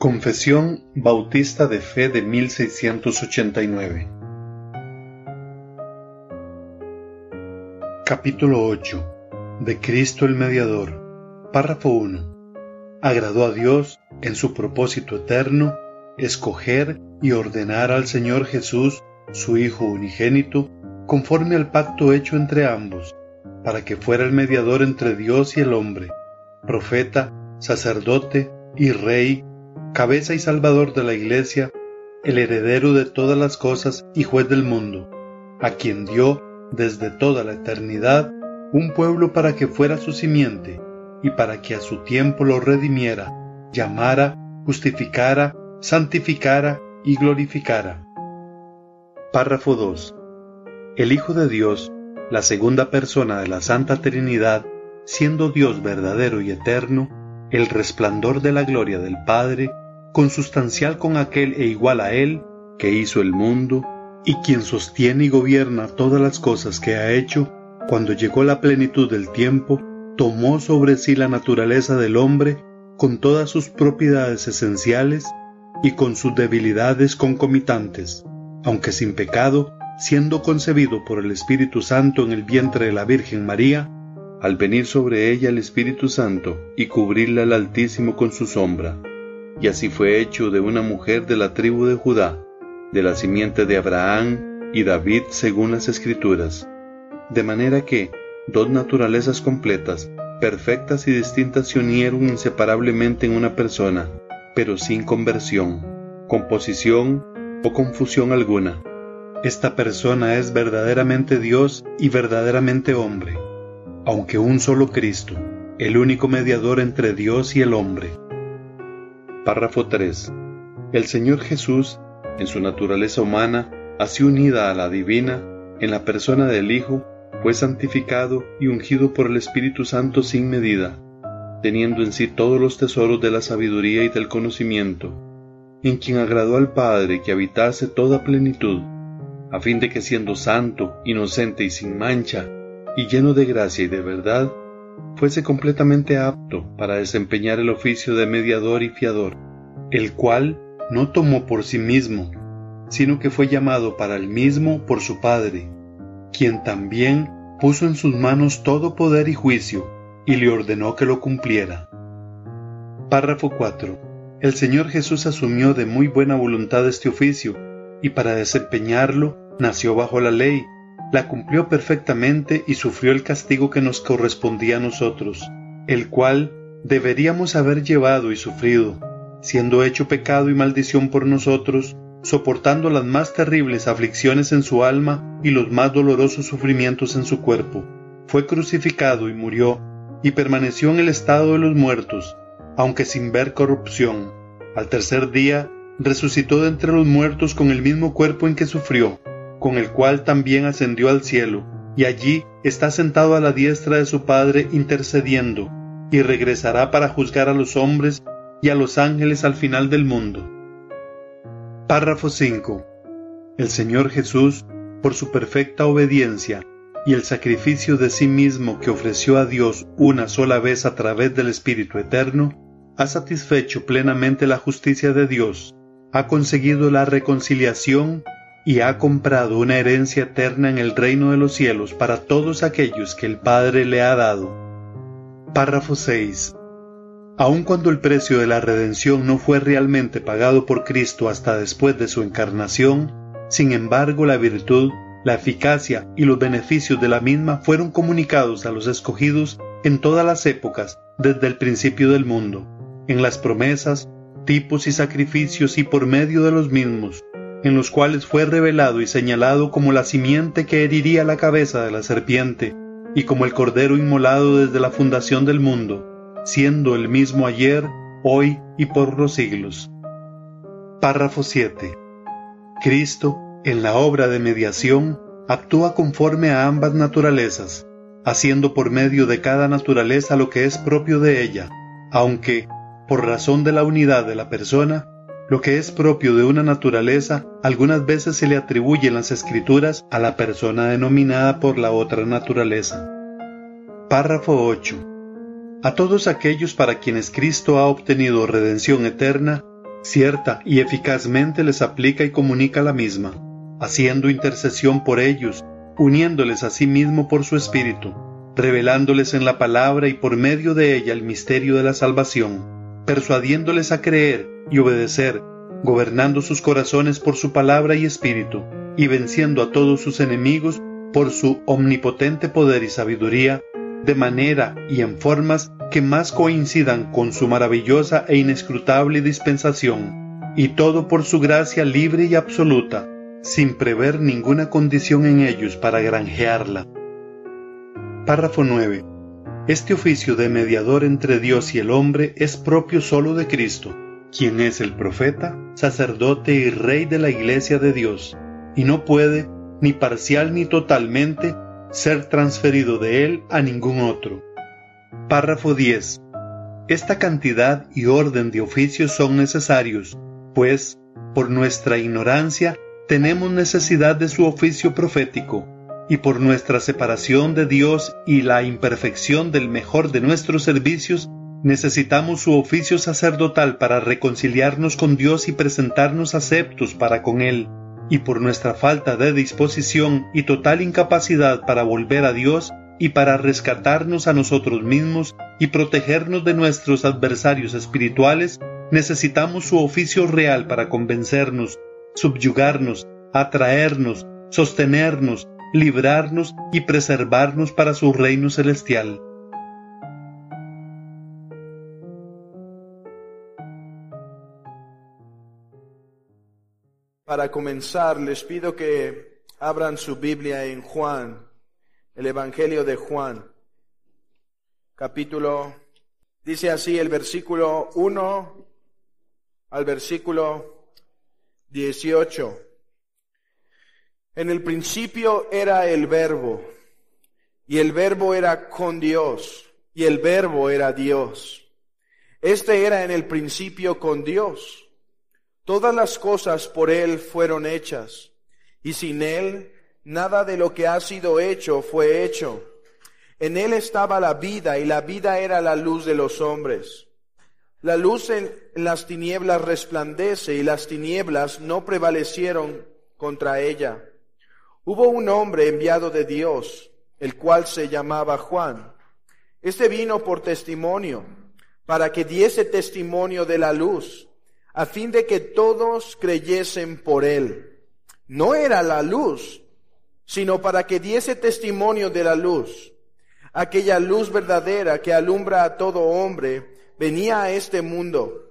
Confesión Bautista de Fe de 1689. Capítulo 8. De Cristo el Mediador. Párrafo 1. Agradó a Dios, en su propósito eterno, escoger y ordenar al Señor Jesús, su Hijo unigénito, conforme al pacto hecho entre ambos, para que fuera el mediador entre Dios y el hombre, profeta, sacerdote y rey, cabeza y salvador de la Iglesia, el heredero de todas las cosas y juez del mundo, a quien dio desde toda la eternidad un pueblo para que fuera su simiente y para que a su tiempo lo redimiera, llamara, justificara, santificara y glorificara. Párrafo 2. El Hijo de Dios, la segunda persona de la Santa Trinidad, siendo Dios verdadero y eterno, el resplandor de la gloria del Padre, consustancial con aquel e igual a Él, que hizo el mundo, y quien sostiene y gobierna todas las cosas que ha hecho, cuando llegó la plenitud del tiempo, tomó sobre sí la naturaleza del hombre, con todas sus propiedades esenciales y con sus debilidades concomitantes, aunque sin pecado, siendo concebido por el Espíritu Santo en el vientre de la Virgen María, al venir sobre ella el Espíritu Santo y cubrirla el Altísimo con su sombra. Y así fue hecho de una mujer de la tribu de Judá, de la simiente de Abraham y David según las Escrituras. De manera que dos naturalezas completas, perfectas y distintas se unieron inseparablemente en una persona, pero sin conversión, composición o confusión alguna. Esta persona es verdaderamente Dios y verdaderamente hombre, aunque un solo Cristo, el único mediador entre Dios y el hombre. Párrafo 3. El Señor Jesús, en su naturaleza humana, así unida a la divina, en la persona del Hijo, fue santificado y ungido por el Espíritu Santo sin medida, teniendo en sí todos los tesoros de la sabiduría y del conocimiento, en quien agradó al Padre que habitase toda plenitud, a fin de que siendo santo, inocente y sin mancha, y lleno de gracia y de verdad, fuese completamente apto para desempeñar el oficio de mediador y fiador, el cual no tomó por sí mismo, sino que fue llamado para el mismo por su Padre, quien también puso en sus manos todo poder y juicio, y le ordenó que lo cumpliera. Párrafo 4. El Señor Jesús asumió de muy buena voluntad este oficio, y para desempeñarlo nació bajo la ley, la cumplió perfectamente y sufrió el castigo que nos correspondía a nosotros, el cual deberíamos haber llevado y sufrido, siendo hecho pecado y maldición por nosotros, soportando las más terribles aflicciones en su alma y los más dolorosos sufrimientos en su cuerpo. Fue crucificado y murió, y permaneció en el estado de los muertos, aunque sin ver corrupción. Al tercer día, resucitó de entre los muertos con el mismo cuerpo en que sufrió, con el cual también ascendió al cielo, y allí está sentado a la diestra de su Padre intercediendo, y regresará para juzgar a los hombres y a los ángeles al final del mundo. Párrafo 5. El Señor Jesús, por su perfecta obediencia y el sacrificio de sí mismo que ofreció a Dios una sola vez a través del Espíritu Eterno, ha satisfecho plenamente la justicia de Dios, ha conseguido la reconciliación y ha comprado una herencia eterna en el reino de los cielos para todos aquellos que el Padre le ha dado. Párrafo 6. Aun cuando el precio de la redención no fue realmente pagado por Cristo hasta después de su encarnación, sin embargo la virtud, la eficacia y los beneficios de la misma fueron comunicados a los escogidos en todas las épocas desde el principio del mundo, en las promesas, tipos y sacrificios y por medio de los mismos, en los cuales fue revelado y señalado como la simiente que heriría la cabeza de la serpiente, y como el Cordero inmolado desde la fundación del mundo, siendo el mismo ayer, hoy y por los siglos. Párrafo 7. Cristo, en la obra de mediación, actúa conforme a ambas naturalezas, haciendo por medio de cada naturaleza lo que es propio de ella, aunque, por razón de la unidad de la persona, lo que es propio de una naturaleza algunas veces se le atribuye en las Escrituras a la persona denominada por la otra naturaleza. Párrafo 8. A todos aquellos para quienes Cristo ha obtenido redención eterna, cierta y eficazmente les aplica y comunica la misma, haciendo intercesión por ellos, uniéndoles a sí mismo por su Espíritu, revelándoles en la palabra y por medio de ella el misterio de la salvación, persuadiéndoles a creer y obedecer, gobernando sus corazones por su palabra y Espíritu, y venciendo a todos sus enemigos por su omnipotente poder y sabiduría, de manera y en formas que más coincidan con su maravillosa e inescrutable dispensación, y todo por su gracia libre y absoluta, sin prever ninguna condición en ellos para granjearla. Párrafo 9. Este oficio de mediador entre Dios y el hombre es propio solo de Cristo, quien es el profeta, sacerdote y rey de la Iglesia de Dios, y no puede, ni parcial ni totalmente, ser transferido de él a ningún otro. Párrafo 10. Esta cantidad y orden de oficios son necesarios, pues, por nuestra ignorancia, tenemos necesidad de su oficio profético, y por nuestra separación de Dios y la imperfección del mejor de nuestros servicios, necesitamos su oficio sacerdotal para reconciliarnos con Dios y presentarnos aceptos para con Él, y por nuestra falta de disposición y total incapacidad para volver a Dios y para rescatarnos a nosotros mismos y protegernos de nuestros adversarios espirituales, necesitamos su oficio real para convencernos, subyugarnos, atraernos, sostenernos, librarnos y preservarnos para su reino celestial. Para comenzar, les pido que abran su Biblia en Juan, el Evangelio de Juan, dice así el versículo 1 al versículo 18. En el principio era el Verbo, y el Verbo era con Dios, y el Verbo era Dios. Este era en el principio con Dios. Todas las cosas por Él fueron hechas, y sin Él nada de lo que ha sido hecho fue hecho. En Él estaba la vida, y la vida era la luz de los hombres. La luz en las tinieblas resplandece, y las tinieblas no prevalecieron contra ella. Hubo un hombre enviado de Dios, el cual se llamaba Juan. Este vino por testimonio, para que diese testimonio de la luz, a fin de que todos creyesen por él. No era la luz, sino para que diese testimonio de la luz. Aquella luz verdadera que alumbra a todo hombre venía a este mundo.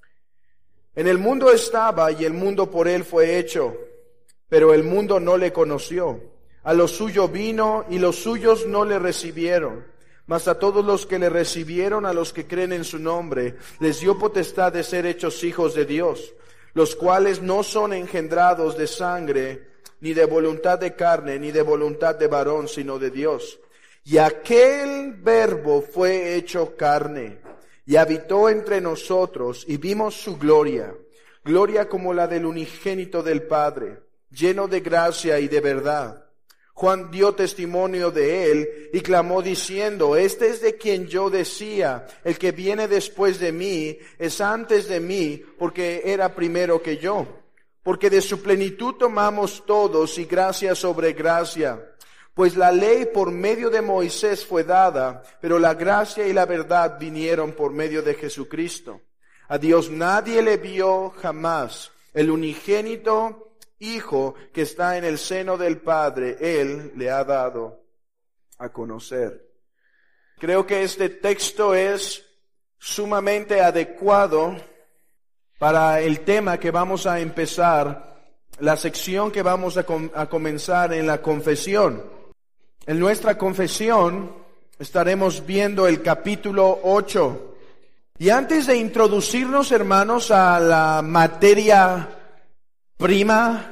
En el mundo estaba, y el mundo por él fue hecho, pero el mundo no le conoció. A lo suyo vino, y los suyos no le recibieron. Mas a todos los que le recibieron, a los que creen en su nombre, les dio potestad de ser hechos hijos de Dios, los cuales no son engendrados de sangre, ni de voluntad de carne, ni de voluntad de varón, sino de Dios. Y aquel Verbo fue hecho carne, y habitó entre nosotros, y vimos su gloria, gloria como la del unigénito del Padre, lleno de gracia y de verdad. Juan dio testimonio de él y clamó diciendo: Este es de quien yo decía, el que viene después de mí es antes de mí, porque era primero que yo. Porque de su plenitud tomamos todos, y gracia sobre gracia. Pues la ley por medio de Moisés fue dada, pero la gracia y la verdad vinieron por medio de Jesucristo. A Dios nadie le vio jamás. El unigénito Hijo que está en el seno del Padre, Él le ha dado a conocer. Creo que este texto es sumamente adecuado para el tema que vamos a empezar, la sección que vamos a comenzar en la confesión. En nuestra confesión estaremos viendo el capítulo 8. Y antes de introducirnos, hermanos, a la materia prima,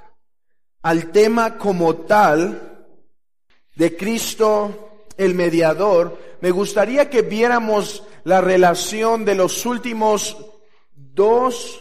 al tema como tal de Cristo el mediador, me gustaría que viéramos la relación de los últimos dos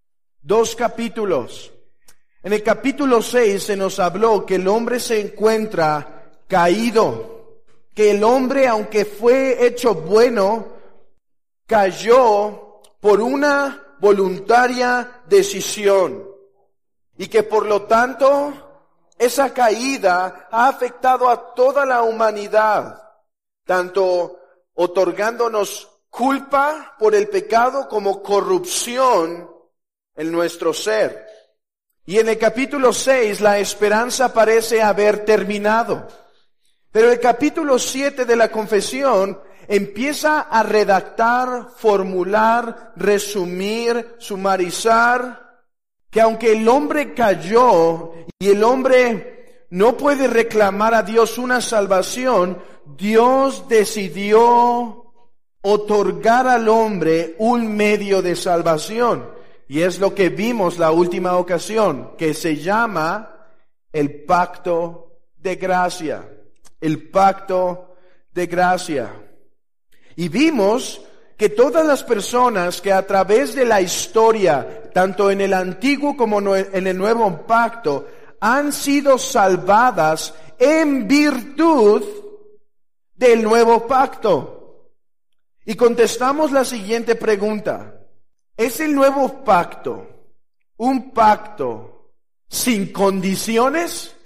capítulos. En el capítulo 6 se nos habló que el hombre se encuentra caído, que el hombre, aunque fue hecho bueno, cayó por una voluntaria decisión. Y que por lo tanto, esa caída ha afectado a toda la humanidad, tanto otorgándonos culpa por el pecado como corrupción en nuestro ser. Y en el capítulo 6 la esperanza parece haber terminado. Pero el capítulo 7 de la confesión empieza a redactar, formular, resumir, sumarizar, que aunque el hombre cayó y el hombre no puede reclamar a Dios una salvación, Dios decidió otorgar al hombre un medio de salvación. Y es lo que vimos la última ocasión, que se llama el pacto de gracia. El pacto de gracia. Y vimos que todas las personas que a través de la historia, tanto en el antiguo como en el nuevo pacto, han sido salvadas en virtud del nuevo pacto. Y contestamos la siguiente pregunta. ¿Es el nuevo pacto un pacto sin condiciones?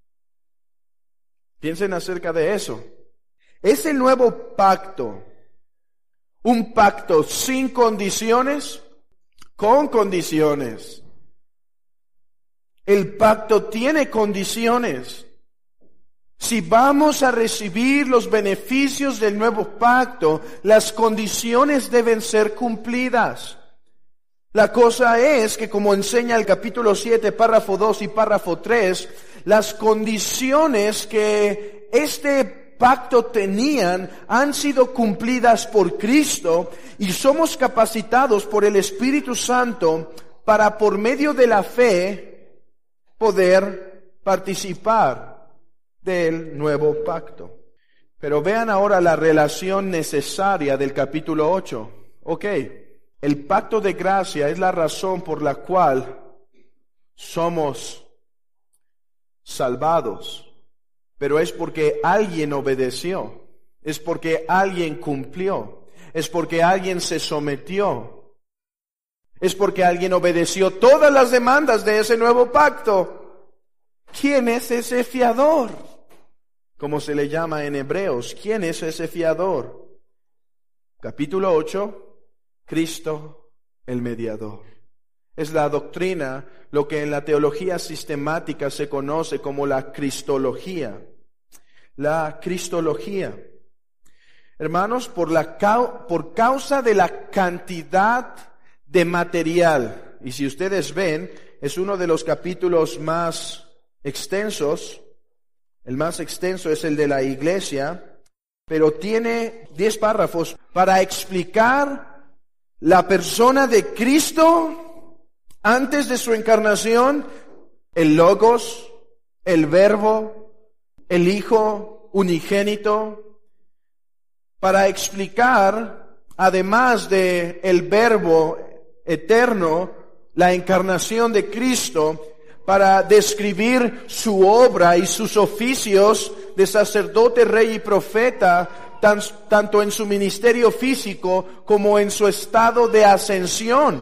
Piensen acerca de eso. ¿Es el nuevo pacto un pacto sin condiciones? Con condiciones. El pacto tiene condiciones. Si vamos a recibir los beneficios del nuevo pacto, las condiciones deben ser cumplidas. La cosa es que, como enseña el capítulo 7, párrafo 2 y párrafo 3, las condiciones que este pacto tenían han sido cumplidas por Cristo y somos capacitados por el Espíritu Santo para, por medio de la fe, poder participar del nuevo pacto. Pero vean ahora la relación necesaria del capítulo 8. Ok, el pacto de gracia es la razón por la cual somos salvados. Pero es porque alguien obedeció, es porque alguien cumplió, es porque alguien se sometió, es porque alguien obedeció todas las demandas de ese nuevo pacto. ¿Quién es ese fiador? Como se le llama en Hebreos, ¿quién es ese fiador? Capítulo 8, Cristo el mediador. Es la doctrina, lo que en la teología sistemática se conoce como la cristología. La cristología. Hermanos, por causa de la cantidad de material, y si ustedes ven, es uno de los capítulos más extensos. El más extenso es el de la iglesia, pero tiene 10 párrafos para explicar la persona de Cristo antes de su encarnación, el Logos, el Verbo, el Hijo unigénito, para explicar, además de el Verbo eterno, la encarnación de Cristo, para describir su obra y sus oficios de sacerdote, rey y profeta, tanto en su ministerio físico como en su estado de ascensión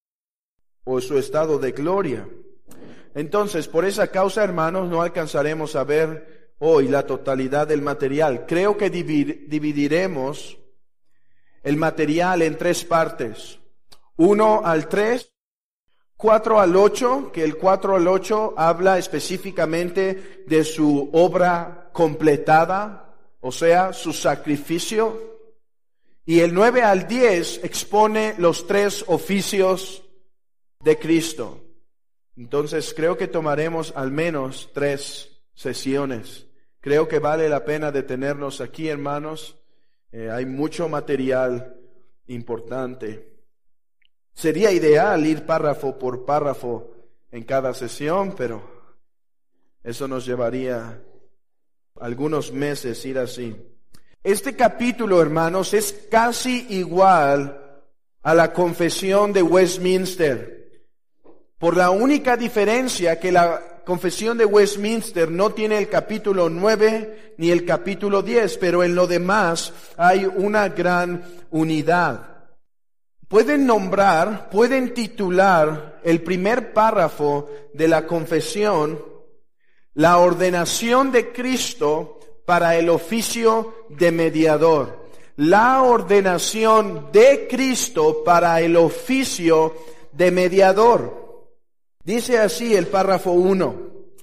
o su estado de gloria. Entonces, por esa causa, hermanos, no alcanzaremos a ver hoy la totalidad del material. Creo que dividiremos el material en 3 partes. 1 al 3. 4 al 8, que el 4 al 8 habla específicamente de su obra completada, o sea, su sacrificio. Y el 9 al 10 expone los 3 oficios de Cristo. Entonces creo que tomaremos al menos 3 sesiones. Creo que vale la pena detenernos aquí, hermanos. Hay mucho material importante. Sería ideal ir párrafo por párrafo en cada sesión, pero eso nos llevaría algunos meses ir así. Este capítulo, hermanos, es casi igual a la Confesión de Westminster, por la única diferencia que la Confesión de Westminster no tiene el capítulo 9 ni el capítulo 10, pero en lo demás hay una gran unidad. pueden titular el primer párrafo de la confesión, la ordenación de Cristo para el oficio de mediador. La ordenación de Cristo para el oficio de mediador. Dice así el párrafo 1.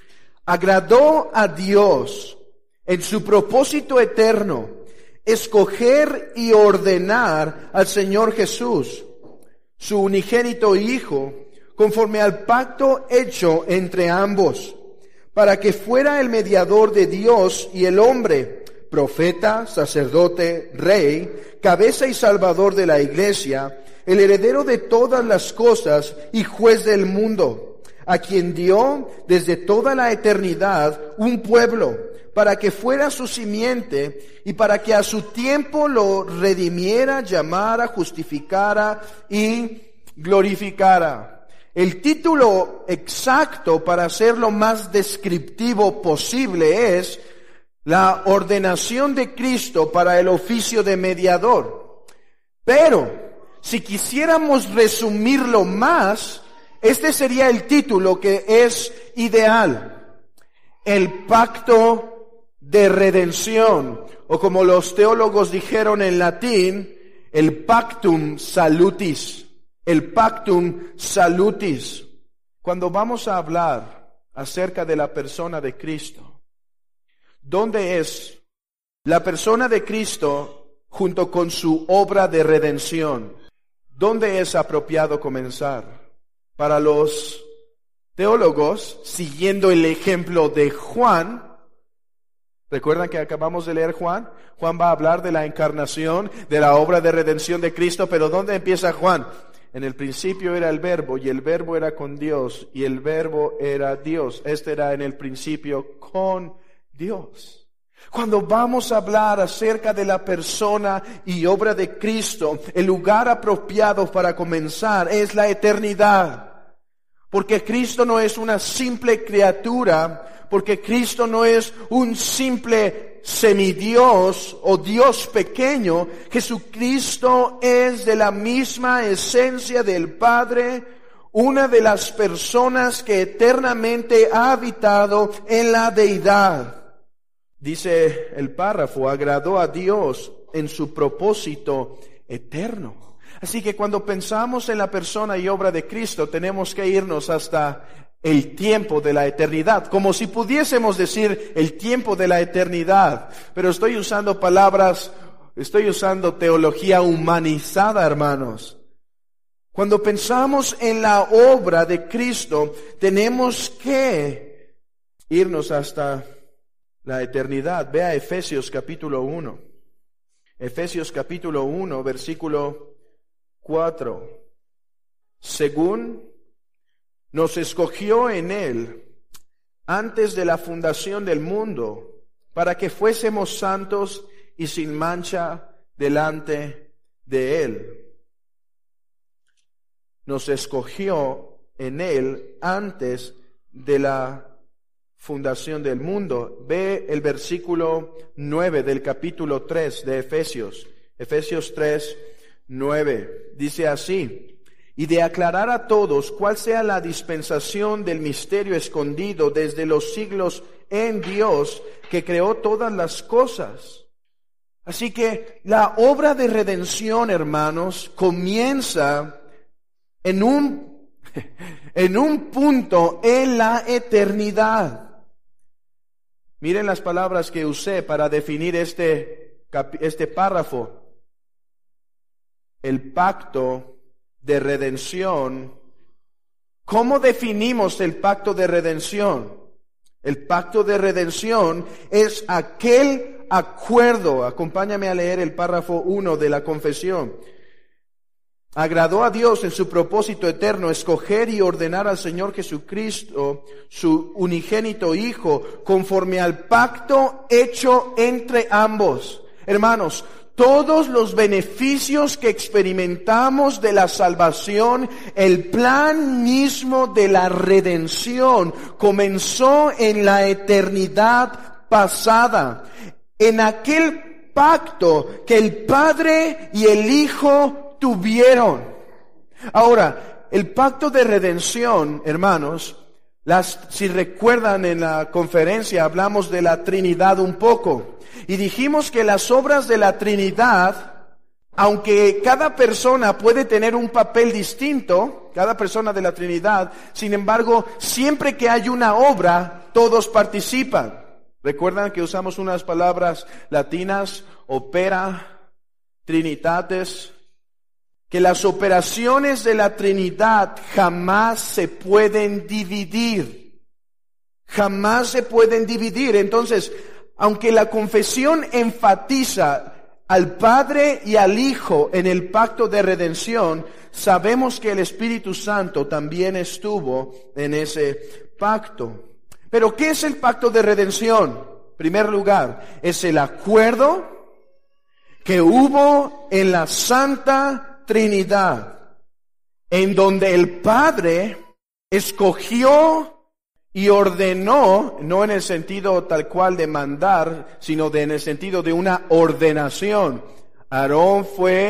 Agradó a Dios en su propósito eterno escoger y ordenar al Señor Jesús, su unigénito Hijo, conforme al pacto hecho entre ambos, para que fuera el mediador de Dios y el hombre, profeta, sacerdote, rey, cabeza y salvador de la iglesia, el heredero de todas las cosas y juez del mundo, a quien dio desde toda la eternidad un pueblo, para que fuera su simiente y para que a su tiempo lo redimiera, llamara, justificara y glorificara. El título exacto, para hacer lo más descriptivo posible, es la ordenación de Cristo para el oficio de mediador. Pero, si quisiéramos resumirlo más, este sería el título que es ideal. El pacto de redención, o como los teólogos dijeron en latín, el pactum salutis. El pactum salutis. Cuando vamos a hablar acerca de la persona de Cristo, ¿dónde es la persona de Cristo junto con su obra de redención? ¿Dónde es apropiado comenzar? Para los teólogos, siguiendo el ejemplo de Juan, ¿recuerdan que acabamos de leer Juan? Juan va a hablar de la encarnación, de la obra de redención de Cristo, pero ¿dónde empieza Juan? En el principio era el Verbo, y el Verbo era con Dios, y el Verbo era Dios. Este era en el principio con Dios. Cuando vamos a hablar acerca de la persona y obra de Cristo, el lugar apropiado para comenzar es la eternidad. Porque Cristo no es una simple criatura, porque Cristo no es un simple semidios o Dios pequeño. Jesucristo es de la misma esencia del Padre, una de las personas que eternamente ha habitado en la deidad. Dice el párrafo, agradó a Dios en su propósito eterno. Así que cuando pensamos en la persona y obra de Cristo, tenemos que irnos hasta el tiempo de la eternidad, como si pudiésemos decir el tiempo de la eternidad. Pero estoy usando teología humanizada, hermanos. Cuando pensamos en la obra de Cristo, tenemos que irnos hasta la eternidad. Vea Efesios capítulo 1. Efesios capítulo 1, versículo 4. Según nos escogió en Él antes de la fundación del mundo, para que fuésemos santos y sin mancha delante de Él. Nos escogió en Él antes de la fundación del mundo. Ve el versículo 9 del capítulo 3 de Efesios. Efesios 3, 9. Dice así: y de aclarar a todos cuál sea la dispensación del misterio escondido desde los siglos en Dios, que creó todas las cosas. Así que la obra de redención, hermanos, comienza en un punto en la eternidad. Miren las palabras que usé para definir este párrafo. El pacto de redención. ¿Cómo definimos el pacto de redención? El pacto de redención es aquel acuerdo. Acompáñame a leer el párrafo 1 de la confesión. Agradó a Dios en su propósito eterno escoger y ordenar al Señor Jesucristo, su unigénito Hijo, conforme al pacto hecho entre ambos. Hermanos, todos los beneficios que experimentamos de la salvación, el plan mismo de la redención, comenzó en la eternidad pasada, en aquel pacto que el Padre y el Hijo tuvieron. Ahora, el pacto de redención, hermanos, si recuerdan en la conferencia hablamos de la Trinidad un poco y dijimos que las obras de la Trinidad, aunque cada persona puede tener un papel distinto, cada persona de la Trinidad, sin embargo, siempre que hay una obra, todos participan. ¿Recuerdan que usamos unas palabras latinas, opera, trinitates? Que las operaciones de la Trinidad jamás se pueden dividir. Jamás se pueden dividir. Entonces, aunque la confesión enfatiza al Padre y al Hijo en el pacto de redención, sabemos que el Espíritu Santo también estuvo en ese pacto. Pero, ¿qué es el pacto de redención? En primer lugar, es el acuerdo que hubo en la Santa Trinidad, en donde el Padre escogió y ordenó, no en el sentido tal cual de mandar, sino en el sentido de una ordenación. Aarón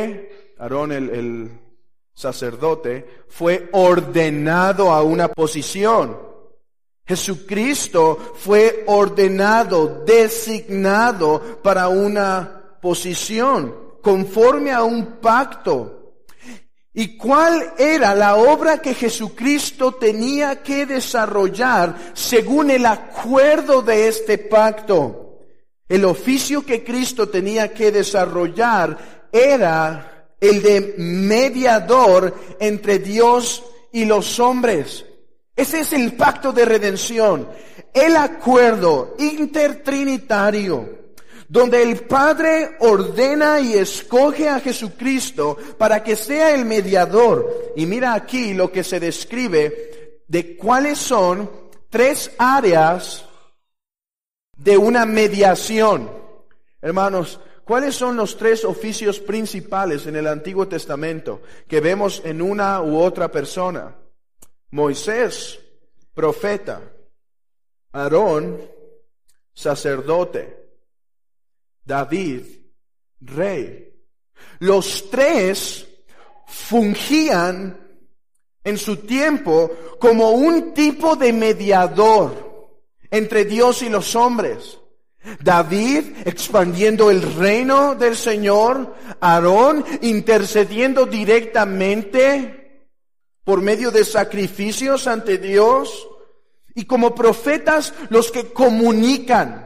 el sacerdote, fue ordenado a una posición. Jesucristo fue ordenado, designado para una posición, conforme a un pacto. ¿Y cuál era la obra que Jesucristo tenía que desarrollar según el acuerdo de este pacto? El oficio que Cristo tenía que desarrollar era el de mediador entre Dios y los hombres. Ese es el pacto de redención, el acuerdo intertrinitario, donde el Padre ordena y escoge a Jesucristo para que sea el mediador. Y mira aquí lo que se describe de cuáles son 3 áreas de una mediación. Hermanos, ¿cuáles son los 3 oficios principales en el Antiguo Testamento que vemos en una u otra persona? Moisés, profeta; Aarón, sacerdote; David, rey. Los 3 fungían en su tiempo como un tipo de mediador entre Dios y los hombres. David expandiendo el reino del Señor, Aarón intercediendo directamente por medio de sacrificios ante Dios, y como profetas los que comunican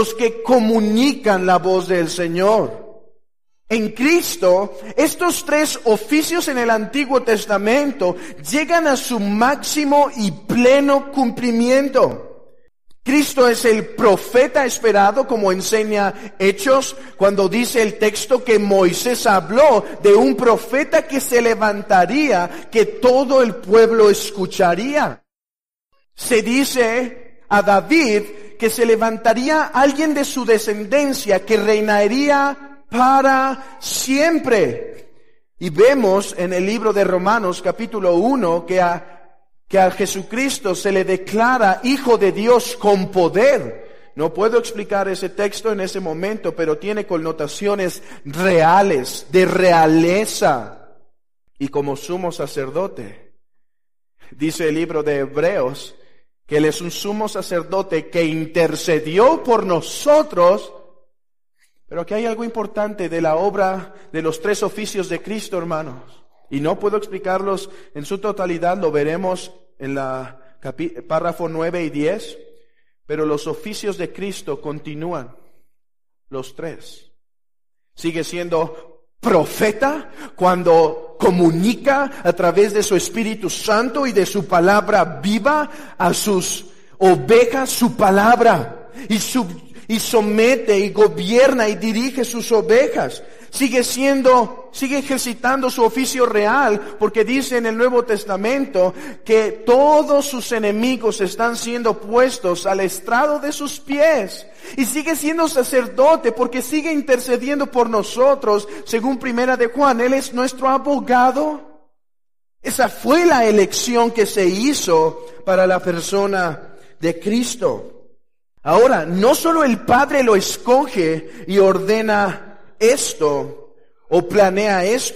la voz del Señor. En Cristo, estos 3 oficios en el Antiguo Testamento llegan a su máximo y pleno cumplimiento. Cristo es el profeta esperado, como enseña Hechos, cuando dice el texto que Moisés habló de un profeta que se levantaría, que todo el pueblo escucharía. Se dice a David que se levantaría alguien de su descendencia que reinaría para siempre. Y vemos en el libro de Romanos capítulo 1 que a Jesucristo se le declara Hijo de Dios con poder. No puedo explicar ese texto en ese momento, pero tiene connotaciones reales, de realeza. Y como sumo sacerdote, dice el libro de Hebreos, que Él es un sumo sacerdote que intercedió por nosotros. Pero aquí hay algo importante de la obra de los 3 oficios de Cristo, hermanos. Y no puedo explicarlos en su totalidad, lo veremos en la párrafo 9 y 10. Pero los oficios de Cristo continúan, los 3. Sigue siendo profeta cuando comunica a través de su Espíritu Santo y de su palabra viva a sus ovejas su palabra, y somete y gobierna y dirige sus ovejas. Sigue ejercitando su oficio real, porque dice en el Nuevo Testamento que todos sus enemigos están siendo puestos al estrado de sus pies. Y sigue siendo sacerdote porque sigue intercediendo por nosotros, según 1 de Juan. Él es nuestro abogado. Esa fue la elección que se hizo para la persona de Cristo. Ahora, no solo el Padre lo escoge y ordena esto o planea esto,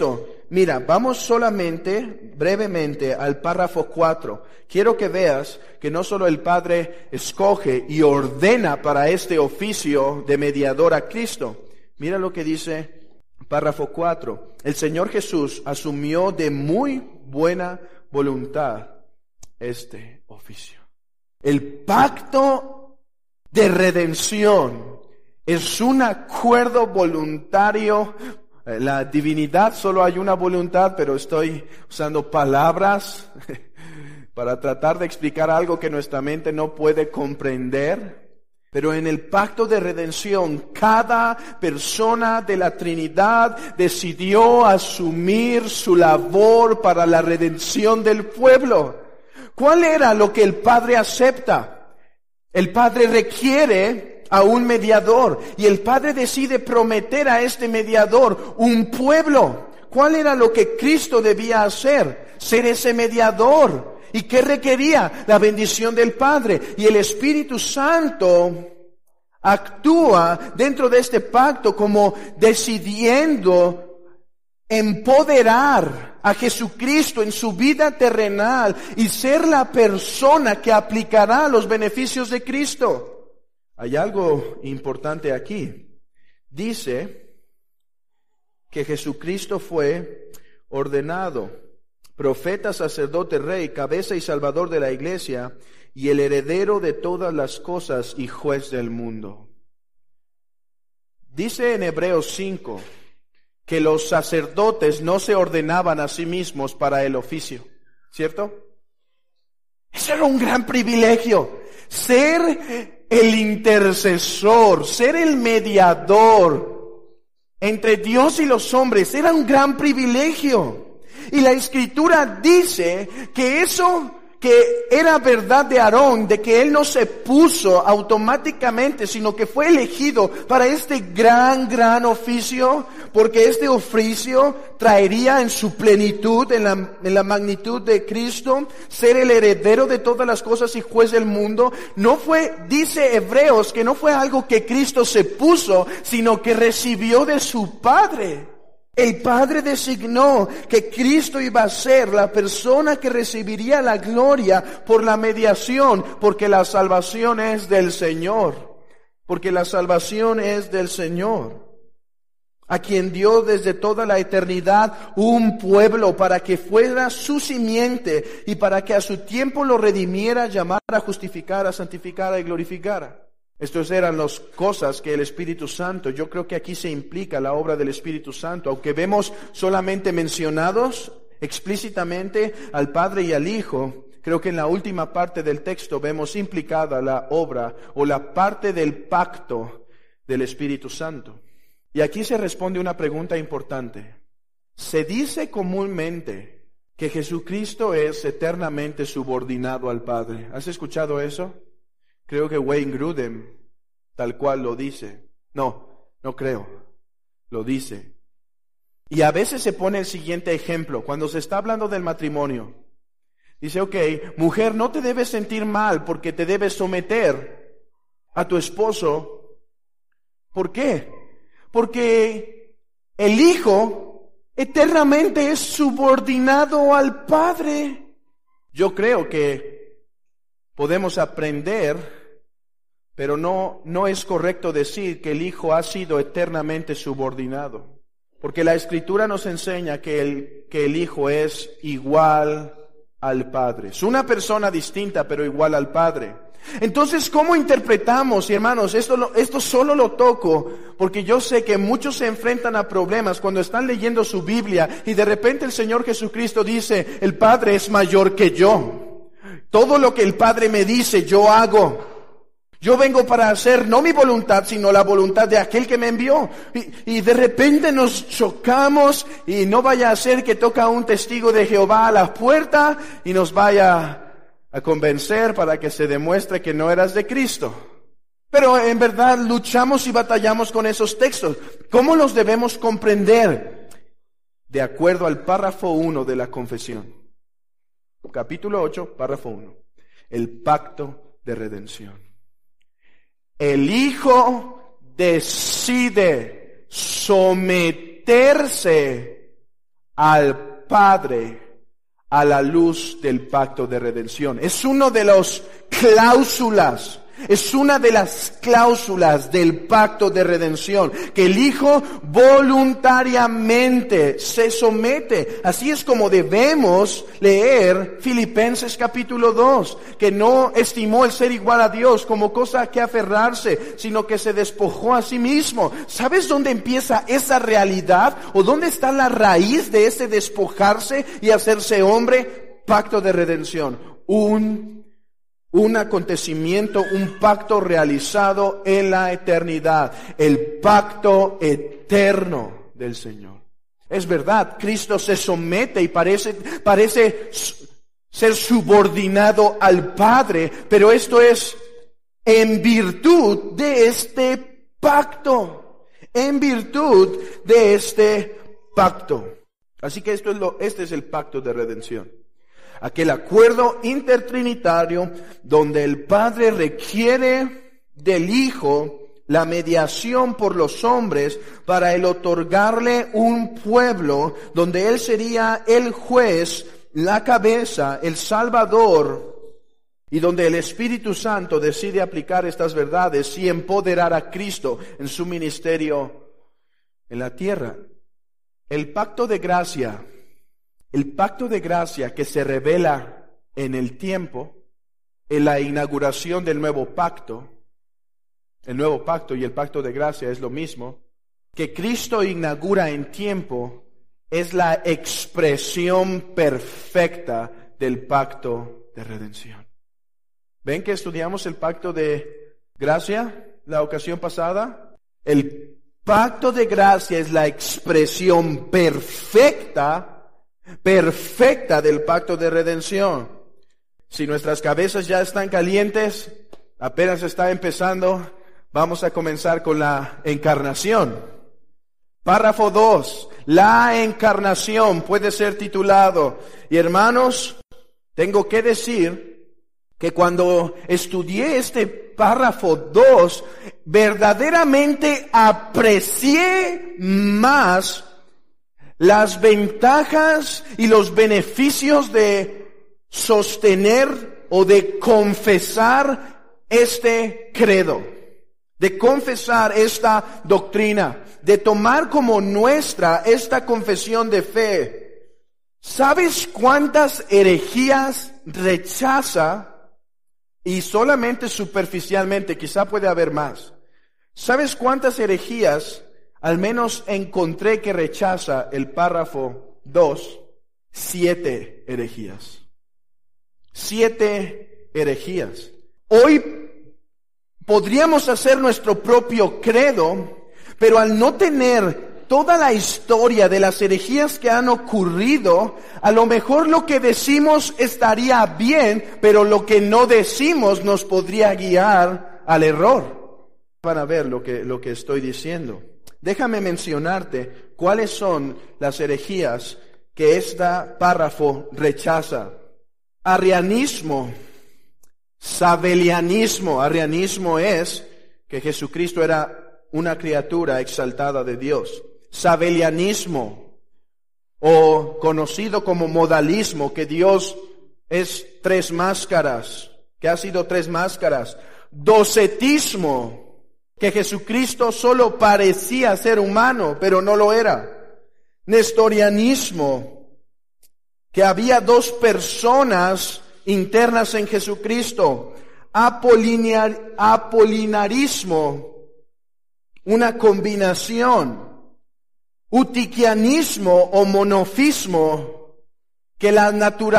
Mira, vamos solamente, brevemente, al párrafo 4. Quiero que veas que no solo el Padre escoge y ordena para este oficio de mediador a Cristo. Mira lo que dice párrafo 4. El Señor Jesús asumió de muy buena voluntad este oficio. El pacto de redención es un acuerdo voluntario. La divinidad solo hay una voluntad, pero estoy usando palabras para tratar de explicar algo que nuestra mente no puede comprender. Pero en el pacto de redención, cada persona de la Trinidad decidió asumir su labor para la redención del pueblo. ¿Cuál era lo que el Padre acepta? El Padre requiere a un mediador y el Padre decide prometer a este mediador un pueblo. ¿Cuál era lo que Cristo debía hacer? Ser ese mediador. ¿Y qué requería? La bendición del Padre. Y el Espíritu Santo actúa dentro de este pacto como decidiendo empoderar a Jesucristo en su vida terrenal y ser la persona que aplicará los beneficios de Cristo. Hay algo importante aquí. Dice que Jesucristo fue ordenado profeta, sacerdote, rey, cabeza y salvador de la iglesia, y el heredero de todas las cosas y juez del mundo. Dice en Hebreos 5 que los sacerdotes no se ordenaban a sí mismos para el oficio, ¿cierto? Eso era un gran privilegio, ser el intercesor, ser el mediador entre Dios y los hombres, era un gran privilegio. Y la Escritura dice que eso que era verdad de Aarón, de que él no se puso automáticamente, sino que fue elegido para este gran oficio, porque este oficio traería en su plenitud, en la magnitud de Cristo, ser el heredero de todas las cosas y juez del mundo. No fue, dice Hebreos, que no fue algo que Cristo se puso, sino que recibió de su Padre. El Padre designó que Cristo iba a ser la persona que recibiría la gloria por la mediación, porque la salvación es del Señor. Porque la salvación es del Señor. A quien dio desde toda la eternidad un pueblo para que fuera su simiente y para que a su tiempo lo redimiera, llamara, justificara, santificara y glorificara. Estas eran las cosas que el Espíritu Santo, yo creo que aquí se implica la obra del Espíritu Santo, aunque vemos solamente mencionados explícitamente al Padre y al Hijo, creo que en la última parte del texto vemos implicada la obra o la parte del pacto del Espíritu Santo. Y aquí se responde una pregunta importante. Se dice comúnmente que Jesucristo es eternamente subordinado al Padre. ¿Has escuchado eso? Creo que Wayne Grudem tal cual lo dice. No creo. Lo dice. Y a veces se pone el siguiente ejemplo. Cuando se está hablando del matrimonio. Dice, mujer, no te debes sentir mal porque te debes someter a tu esposo. ¿Por qué? Porque el hijo eternamente es subordinado al Padre. Yo creo que podemos aprender, pero no es correcto decir que el Hijo ha sido eternamente subordinado. Porque la Escritura nos enseña que el Hijo es igual al Padre. Es una persona distinta, pero igual al Padre. Entonces, ¿cómo interpretamos, hermanos? Esto solo lo toco porque yo sé que muchos se enfrentan a problemas cuando están leyendo su Biblia y de repente el Señor Jesucristo dice, el Padre es mayor que yo. Todo lo que el Padre me dice, yo hago. Yo vengo para hacer no mi voluntad, sino la voluntad de aquel que me envió. Y de repente nos chocamos y no vaya a ser que toca un testigo de Jehová a la puerta y nos vaya a convencer para que se demuestre que no eras de Cristo. Pero en verdad luchamos y batallamos con esos textos. ¿Cómo los debemos comprender? De acuerdo al párrafo 1 de la confesión. Capítulo 8, párrafo 1. El pacto de redención. El Hijo decide someterse al Padre a la luz del pacto de redención. Es una de las cláusulas. Es una de las cláusulas del pacto de redención, que el Hijo voluntariamente se somete. Así es como debemos leer Filipenses capítulo 2, que no estimó el ser igual a Dios como cosa a que aferrarse, sino que se despojó a sí mismo. ¿Sabes dónde empieza esa realidad? ¿O dónde está la raíz de ese despojarse y hacerse hombre? Pacto de redención. Un acontecimiento, un pacto realizado en la eternidad, el pacto eterno del Señor. Es verdad, Cristo se somete y parece ser subordinado al Padre, pero esto es en virtud de este pacto, en virtud de este pacto. Así que este es el pacto de redención. Aquel acuerdo intertrinitario donde el Padre requiere del Hijo la mediación por los hombres para el otorgarle un pueblo donde Él sería el juez, la cabeza, el Salvador, y donde el Espíritu Santo decide aplicar estas verdades y empoderar a Cristo en su ministerio en la tierra. El pacto de gracia que se revela en el tiempo, en la inauguración del nuevo pacto, el nuevo pacto y el pacto de gracia es lo mismo, que Cristo inaugura en tiempo, es la expresión perfecta del pacto de redención. ¿Ven que estudiamos el pacto de gracia la ocasión pasada? El pacto de gracia es la expresión perfecta del pacto de redención. Si nuestras cabezas ya están calientes, apenas está empezando, vamos a comenzar con la encarnación. Párrafo 2, la encarnación puede ser titulado. Y hermanos, tengo que decir que cuando estudié este párrafo 2, verdaderamente aprecié más las ventajas y los beneficios de sostener o de confesar este credo, de confesar esta doctrina, de tomar como nuestra esta confesión de fe. ¿Sabes cuántas herejías rechaza? Y solamente superficialmente, quizá puede haber más. ¿Sabes cuántas herejías al menos encontré que rechaza el párrafo 2? 7 herejías. 7 herejías. Hoy podríamos hacer nuestro propio credo, pero al no tener toda la historia de las herejías que han ocurrido, a lo mejor lo que decimos estaría bien, pero lo que no decimos nos podría guiar al error. Van a ver lo que estoy diciendo. Déjame mencionarte cuáles son las herejías que este párrafo rechaza. Arrianismo, sabelianismo. Arrianismo es que Jesucristo era una criatura exaltada de Dios. Sabelianismo, o conocido como modalismo, que Dios es 3 máscaras, que ha sido 3 máscaras. Docetismo, que Jesucristo solo parecía ser humano, pero no lo era. Nestorianismo, que había 2 personas internas en Jesucristo. Apolinarismo, una combinación. Utiquianismo o monofismo, que las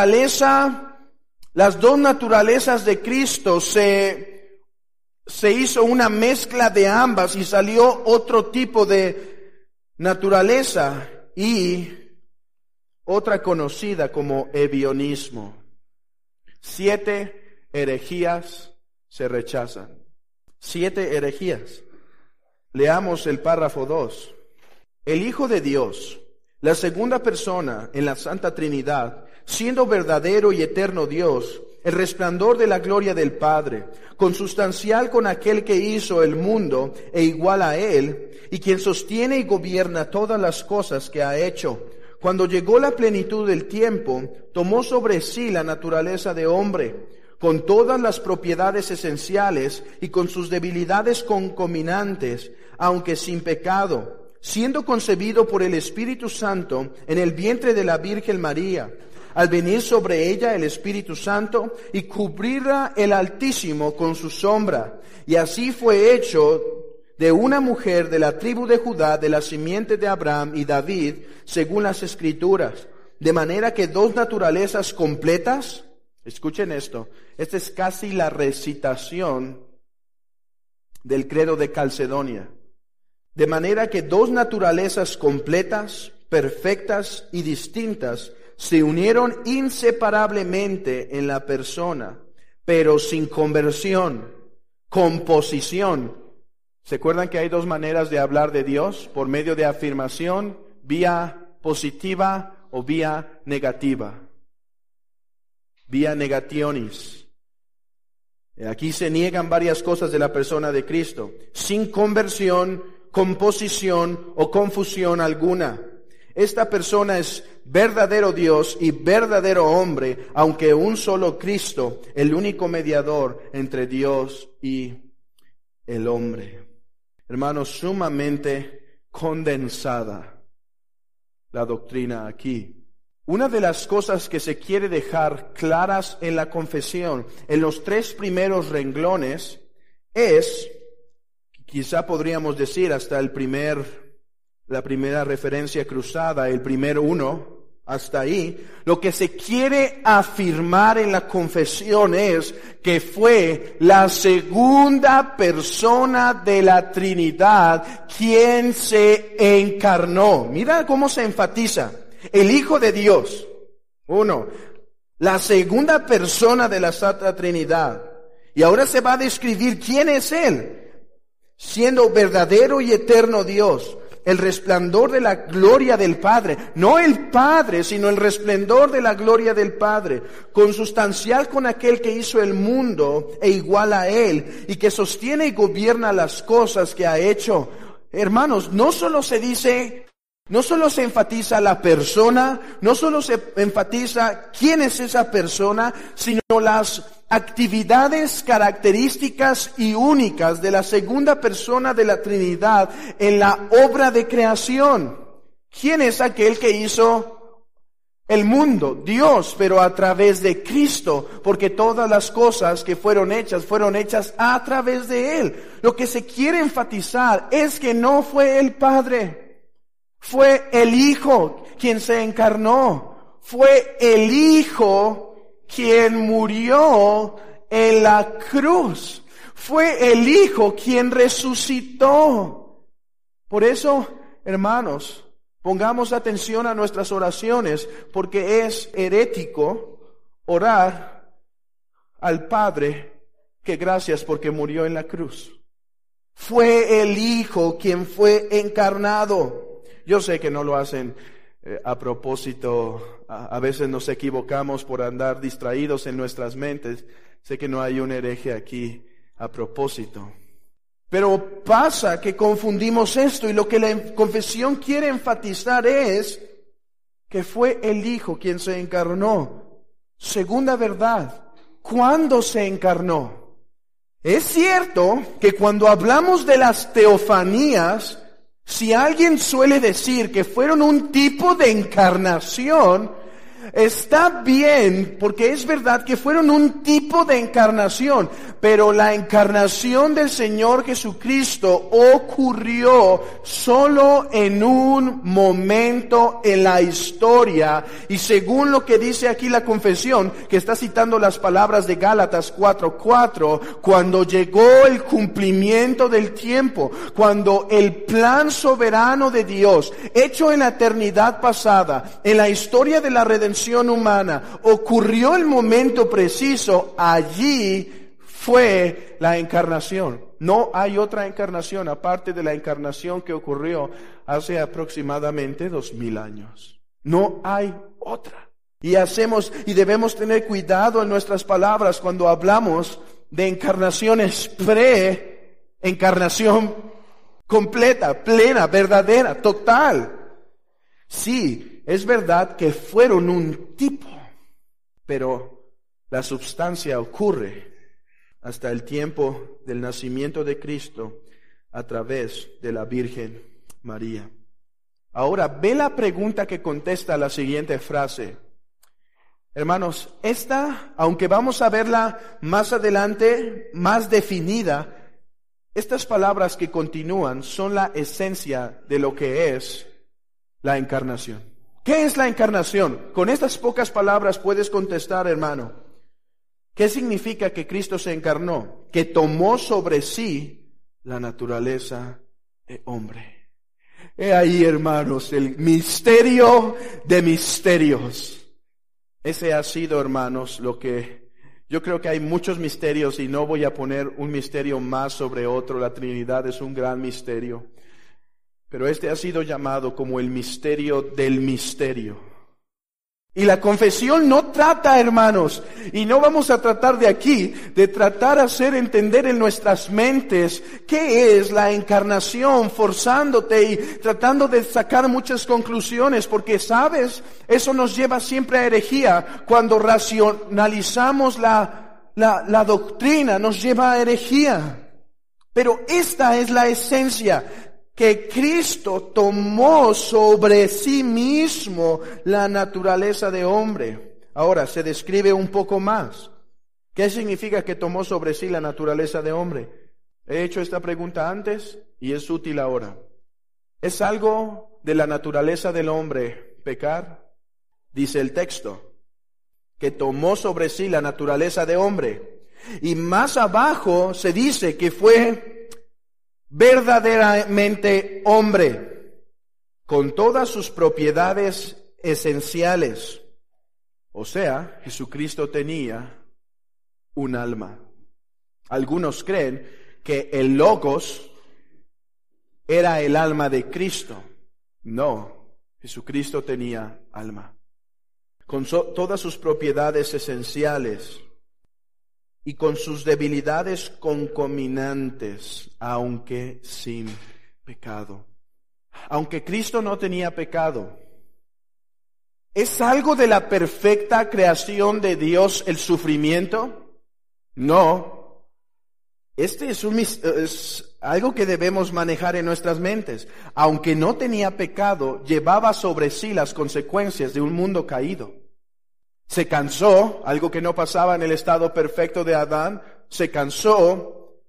2 naturalezas de Cristo se hizo una mezcla de ambas y salió otro tipo de naturaleza, y otra conocida como ebionismo. 7 herejías se rechazan. 7 herejías. Leamos el párrafo 2. El Hijo de Dios, la segunda persona en la Santa Trinidad, siendo verdadero y eterno Dios, el resplandor de la gloria del Padre, consustancial con aquel que hizo el mundo e igual a él, y quien sostiene y gobierna todas las cosas que ha hecho, Cuando llegó la plenitud del tiempo, tomó sobre sí la naturaleza de hombre, con todas las propiedades esenciales y con sus debilidades concomitantes, aunque sin pecado, siendo concebido por el Espíritu Santo en el vientre de la Virgen María. Al venir sobre ella el Espíritu Santo y cubrirla el Altísimo con su sombra. Y así fue hecho de una mujer de la tribu de Judá, de la simiente de Abraham y David, según las Escrituras. De manera que dos naturalezas completas, escuchen esto, esta es casi la recitación del credo de Calcedonia. De manera que dos naturalezas completas, perfectas y distintas se unieron inseparablemente en la persona, pero sin conversión, composición. ¿Se acuerdan que hay dos maneras de hablar de Dios? Por medio de afirmación, vía positiva o vía negativa. Vía negationis. Aquí se niegan varias cosas de la persona de Cristo. Sin conversión, composición o confusión alguna. Esta persona es verdadero Dios y verdadero hombre, aunque un solo Cristo, el único mediador entre Dios y el hombre. Hermanos, sumamente condensada la doctrina aquí. Una de las cosas que se quiere dejar claras en la confesión, en los 3 primeros renglones, es, quizá podríamos decir hasta la primera referencia cruzada, el primer uno, hasta ahí, lo que se quiere afirmar en la confesión es que fue la segunda persona de la Trinidad quien se encarnó. Mira cómo se enfatiza. El Hijo de Dios, uno, la segunda persona de la Santa Trinidad. Y ahora se va a describir quién es Él, siendo verdadero y eterno Dios. El resplandor de la gloria del Padre, no el Padre, sino el resplandor de la gloria del Padre, consustancial con aquel que hizo el mundo e igual a Él, y que sostiene y gobierna las cosas que ha hecho. Hermanos, no solo se enfatiza la persona, no solo se enfatiza quién es esa persona, sino las actividades características y únicas de la segunda persona de la Trinidad en la obra de creación. ¿Quién es aquel que hizo el mundo? Dios, pero a través de Cristo, porque todas las cosas que fueron hechas a través de Él. Lo que se quiere enfatizar es que no fue el Padre, fue el Hijo quien se encarnó, fue el Hijo quien murió en la cruz. Fue el Hijo quien resucitó. Por eso, hermanos, pongamos atención a nuestras oraciones, porque es herético orar al Padre que gracias porque murió en la cruz. Fue el Hijo quien fue encarnado. Yo sé que no lo hacen a propósito. A veces nos equivocamos por andar distraídos en nuestras mentes. Sé que no hay un hereje aquí a propósito. Pero pasa que confundimos esto, y lo que la confesión quiere enfatizar es que fue el Hijo quien se encarnó. Segunda verdad, ¿cuándo se encarnó? Es cierto que cuando hablamos de las teofanías, si alguien suele decir que fueron un tipo de encarnación, está bien, porque es verdad que fueron un tipo de encarnación, pero la encarnación del Señor Jesucristo ocurrió solo en un momento en la historia, y según lo que dice aquí la confesión, que está citando las palabras de Gálatas 4:4, cuando llegó el cumplimiento del tiempo, cuando el plan soberano de Dios, hecho en la eternidad pasada, en la historia de la redención humana, ocurrió el momento preciso, allí fue la encarnación. No hay otra encarnación aparte de la encarnación que ocurrió hace aproximadamente 2000 años. No hay otra. Y debemos tener cuidado en nuestras palabras cuando hablamos de encarnaciones pre-encarnación completa, plena, verdadera, total. Sí, Es verdad que fueron un tipo, pero la substancia ocurre hasta el tiempo del nacimiento de Cristo a través de la Virgen María. Ahora, ve la pregunta que contesta la siguiente frase. Hermanos, esta, aunque vamos a verla más adelante, más definida, estas palabras que continúan son la esencia de lo que es la encarnación. ¿Qué es la encarnación? Con estas pocas palabras puedes contestar, hermano. ¿Qué significa que Cristo se encarnó? Que tomó sobre sí la naturaleza de hombre. He ahí, hermanos, el misterio de misterios. Ese ha sido, hermanos, lo que yo creo que hay muchos misterios y no voy a poner un misterio más sobre otro. La Trinidad es un gran misterio. Pero este ha sido llamado como el misterio del misterio. Y la confesión no trata, hermanos, y no vamos a tratar de aquí, de tratar de hacer entender en nuestras mentes qué es la encarnación, forzándote y tratando de sacar muchas conclusiones, porque, ¿sabes? Eso nos lleva siempre a herejía. Cuando racionalizamos la doctrina, nos lleva a herejía. Pero esta es la esencia, que Cristo tomó sobre sí mismo la naturaleza de hombre. Ahora, se describe un poco más. ¿Qué significa que tomó sobre sí la naturaleza de hombre? He hecho esta pregunta antes y es útil ahora. ¿Es algo de la naturaleza del hombre pecar? Dice el texto, que tomó sobre sí la naturaleza de hombre. Y más abajo se dice que fue verdaderamente hombre, con todas sus propiedades esenciales. O sea, Jesucristo tenía un alma. Algunos creen que el Logos era el alma de Cristo. No, Jesucristo tenía alma. Con todas sus propiedades esenciales y con sus debilidades concomitantes, aunque sin pecado. Aunque Cristo no tenía pecado, ¿es algo de la perfecta creación de Dios el sufrimiento? No. Este es algo que debemos manejar en nuestras mentes. Aunque no tenía pecado, llevaba sobre sí las consecuencias de un mundo caído. Se cansó, algo que no pasaba en el estado perfecto de Adán, se cansó,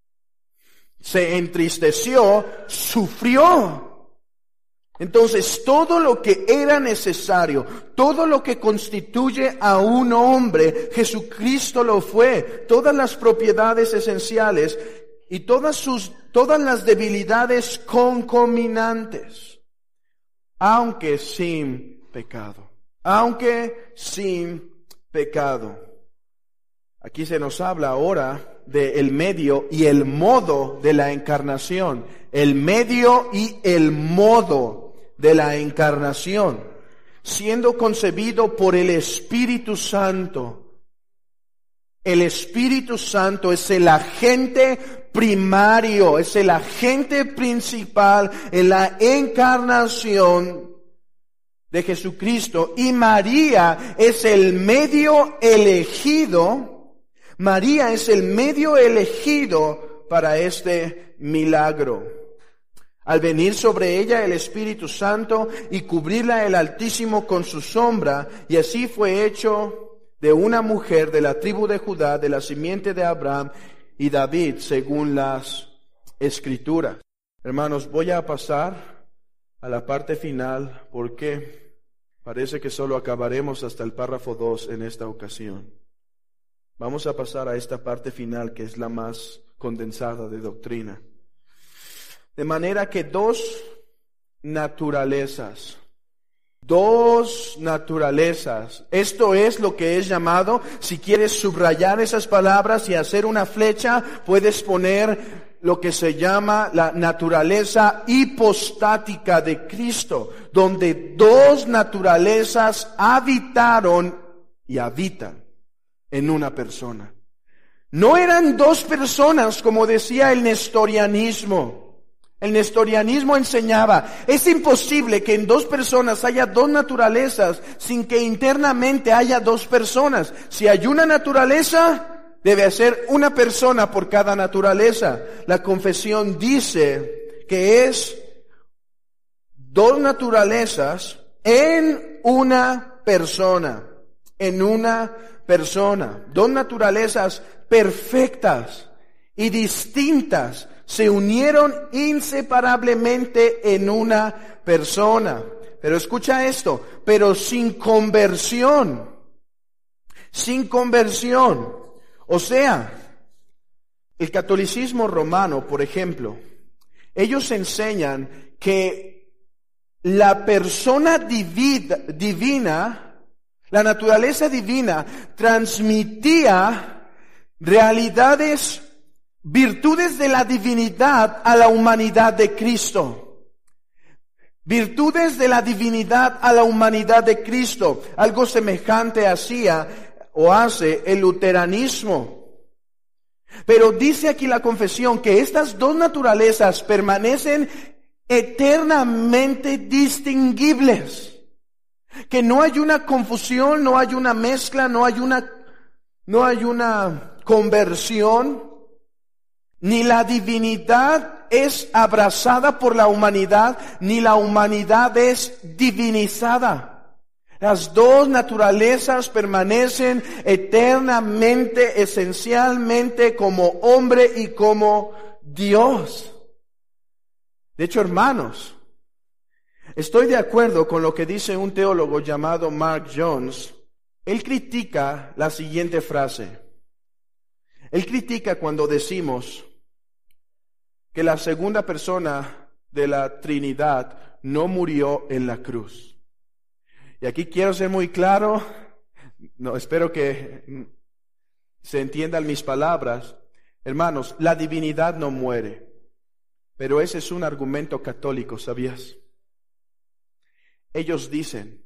se entristeció, sufrió. Entonces, todo lo que era necesario, todo lo que constituye a un hombre, Jesucristo lo fue. Todas las propiedades esenciales y todas las debilidades concomitantes, aunque sin pecado. Aunque sin pecado. Aquí se nos habla ahora del medio y el modo de la encarnación. El medio y el modo de la encarnación. Siendo concebido por el Espíritu Santo. El Espíritu Santo es el agente primario, es el agente principal en la encarnación de Jesucristo, y María es el medio elegido. María es el medio elegido para este milagro. Al venir sobre ella el Espíritu Santo y cubrirla el Altísimo con su sombra, y así fue hecho de una mujer de la tribu de Judá, de la simiente de Abraham y David, según las Escrituras. Hermanos, voy a pasar a la parte final porque parece que solo acabaremos hasta el párrafo 2 en esta ocasión. Vamos a pasar a esta parte final que es la más condensada de doctrina. De manera que dos naturalezas, esto es lo que es llamado, si quieres subrayar esas palabras y hacer una flecha, puedes poner lo que se llama la naturaleza hipostática de Cristo, donde dos naturalezas habitaron y habitan en una persona. No eran dos personas, como decía el nestorianismo. El nestorianismo enseñaba, es imposible que en dos personas haya dos naturalezas sin que internamente haya dos personas. Si hay una naturaleza, debe ser una persona por cada naturaleza. La confesión dice que es dos naturalezas en una persona. En una persona. Dos naturalezas perfectas y distintas se unieron inseparablemente en una persona. Pero escucha esto, pero sin conversión. Sin conversión. O sea, el catolicismo romano, por ejemplo, ellos enseñan que la persona divina, la naturaleza divina, transmitía realidades, virtudes de la divinidad a la humanidad de Cristo. Virtudes de la divinidad a la humanidad de Cristo. Algo semejante hacía o hace el luteranismo. Pero dice aquí la confesión que estas dos naturalezas permanecen eternamente distinguibles. Que no hay una confusión, no hay una mezcla, no hay una conversión. Ni la divinidad es abrazada por la humanidad, ni la humanidad es divinizada. Las dos naturalezas permanecen eternamente, esencialmente como hombre y como Dios. De hecho, hermanos, estoy de acuerdo con lo que dice un teólogo llamado Mark Jones. Él critica la siguiente frase. Él critica cuando decimos que la segunda persona de la Trinidad no murió en la cruz. Y aquí quiero ser muy claro, espero que se entiendan mis palabras. Hermanos, la divinidad no muere, pero ese es un argumento católico, ¿sabías? Ellos dicen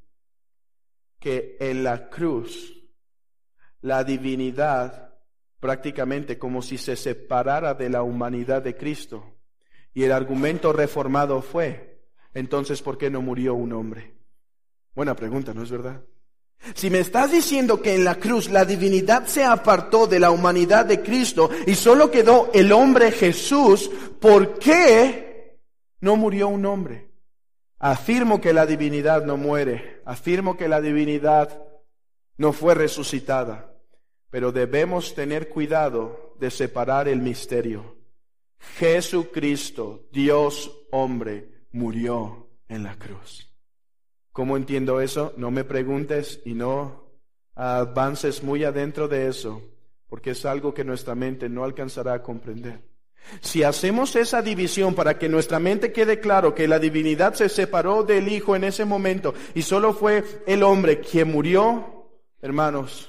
que en la cruz la divinidad prácticamente como si se separara de la humanidad de Cristo. Y el argumento reformado fue, entonces, ¿por qué no murió un hombre? Buena pregunta, ¿no es verdad? Si me estás diciendo que en la cruz la divinidad se apartó de la humanidad de Cristo y solo quedó el hombre Jesús, ¿por qué no murió un hombre? Afirmo que la divinidad no muere, afirmo que la divinidad no fue resucitada. Pero debemos tener cuidado de separar el misterio. Jesucristo, Dios hombre, murió en la cruz. ¿Cómo entiendo eso? No me preguntes y no avances muy adentro de eso, porque es algo que nuestra mente no alcanzará a comprender. Si hacemos esa división para que nuestra mente quede claro que la divinidad se separó del Hijo en ese momento y solo fue el hombre quien murió, hermanos,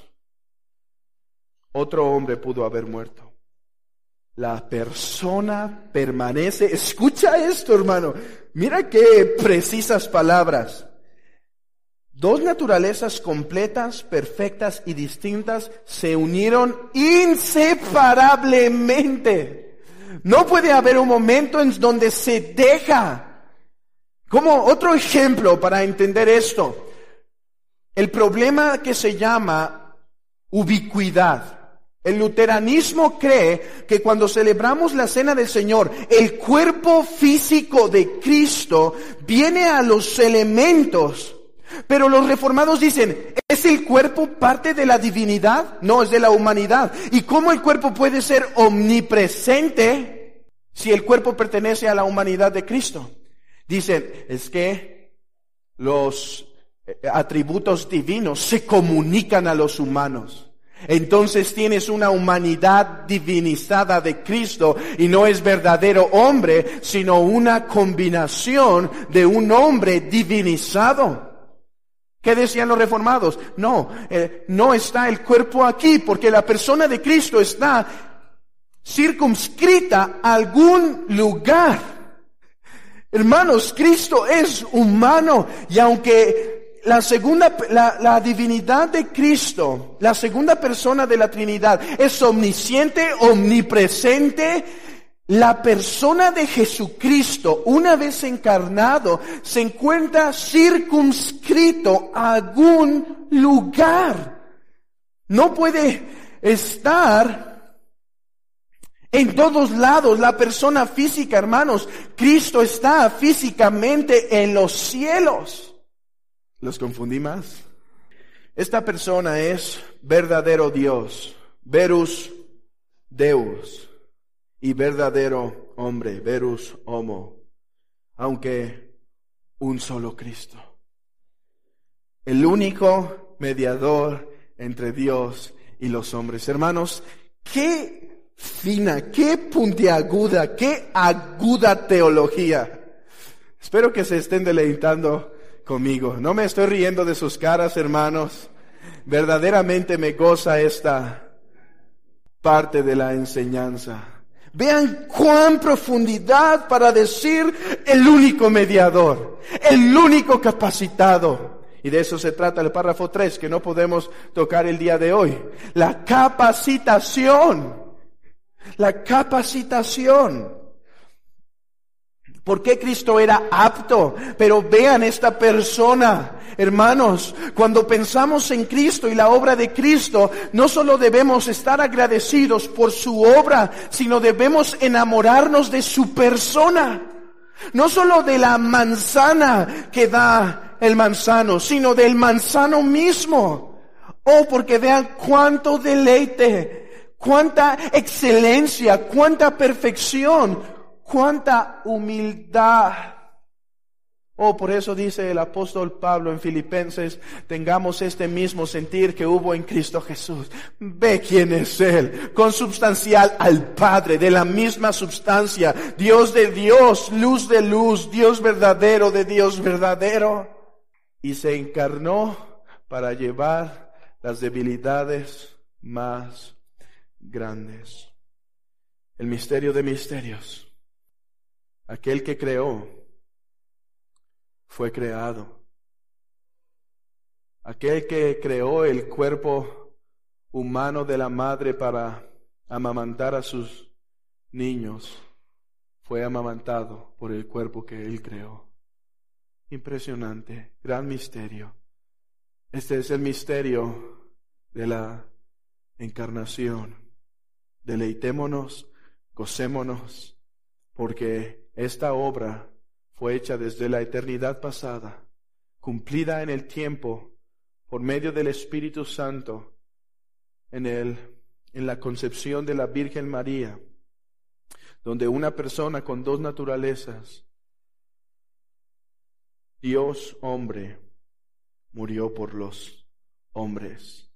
otro hombre pudo haber muerto. La persona permanece. Escucha esto, hermano. Mira qué precisas palabras. Dos naturalezas completas, perfectas y distintas se unieron inseparablemente. No puede haber un momento en donde se deja. Como otro ejemplo para entender esto. El problema que se llama ubicuidad. El luteranismo cree que cuando celebramos la Cena del Señor, el cuerpo físico de Cristo viene a los elementos. Pero los reformados dicen, ¿es el cuerpo parte de la divinidad? No, es de la humanidad. ¿Y cómo el cuerpo puede ser omnipresente si el cuerpo pertenece a la humanidad de Cristo? Dicen, es que los atributos divinos se comunican a los humanos. Entonces tienes una humanidad divinizada de Cristo y no es verdadero hombre, sino una combinación de un hombre divinizado. ¿Qué decían los reformados? No está el cuerpo aquí porque la persona de Cristo está circunscrita a algún lugar. Hermanos, Cristo es humano y aunque la divinidad de Cristo, la segunda persona de la Trinidad, es omnisciente, omnipresente, la persona de Jesucristo, una vez encarnado, se encuentra circunscrito a algún lugar. No puede estar en todos lados. La persona física, hermanos, Cristo está físicamente en los cielos. ¿Los confundí más? Esta persona es verdadero Dios, verus Deus, y verdadero hombre, verus homo, aunque un solo Cristo. El único mediador entre Dios y los hombres. Hermanos, qué fina, qué puntiaguda, qué aguda teología. Espero que se estén deleitando conmigo. No me estoy riendo de sus caras, hermanos. Verdaderamente me goza esta parte de la enseñanza. Vean cuán profundidad para decir el único mediador, el único capacitado. Y de eso se trata el párrafo 3, que no podemos tocar el día de hoy. La capacitación. La capacitación. ¿Por qué Cristo era apto? Pero vean esta persona, hermanos, cuando pensamos en Cristo y la obra de Cristo, no solo debemos estar agradecidos por su obra, sino debemos enamorarnos de su persona. No solo de la manzana que da el manzano, sino del manzano mismo. Oh, porque vean cuánto deleite, cuánta excelencia, cuánta perfección, cuánta humildad. Oh, por eso dice el apóstol Pablo en Filipenses, tengamos este mismo sentir que hubo en Cristo Jesús. Ve quién es Él, consubstancial al Padre, de la misma substancia, Dios de Dios, luz de luz, Dios verdadero de Dios verdadero. Y se encarnó para llevar las debilidades más grandes. El misterio de misterios. Aquel que creó fue creado. Aquel que creó el cuerpo humano de la madre para amamantar a sus niños fue amamantado por el cuerpo que Él creó. Impresionante, gran misterio. Este es el misterio de la encarnación. Deleitémonos, gocémonos, porque esta obra fue hecha desde la eternidad pasada, cumplida en el tiempo por medio del Espíritu Santo en la concepción de la Virgen María, donde una persona con dos naturalezas, Dios hombre, murió por los hombres.